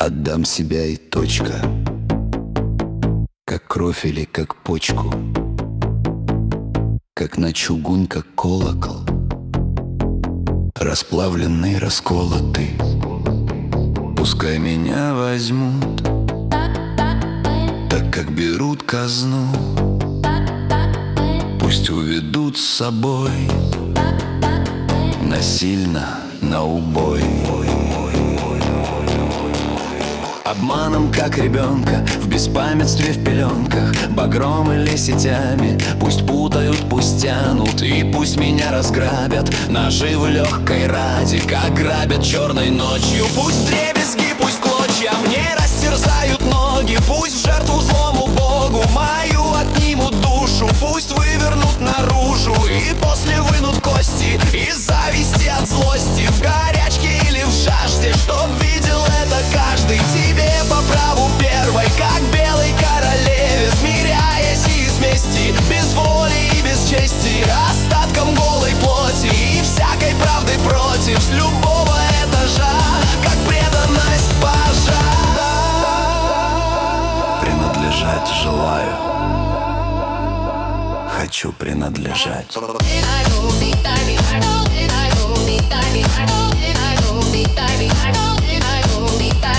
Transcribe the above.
Отдам себя и точка, как кровь или как почку, как на чугунь, как колокол, расплавленный, расколотый. Пускай меня возьмут, так как берут казну. Пусть уведут с собой насильно на убой. Обманом, как ребенка, в беспамятстве, в пеленках, багром или сетями. Пусть путают, пусть тянут, и пусть меня разграбят наживы легкой ради, как грабят черной ночью. Пусть вдребезги, пусть клочья мне растерзают ноги, пусть в жертву злому богу мою отнимут душу, пусть вывернут наружу и после вынут кости из зависти от злости, в горячке или в жажде, чтоб видел это каждый. Тебе по праву первой, как белой королеве, смиряясь из мести, без воли и без чести, остатком голой плоти и всякой правды против, с любого этажа, как преданность пажа. Принадлежать желаю, хочу принадлежать. I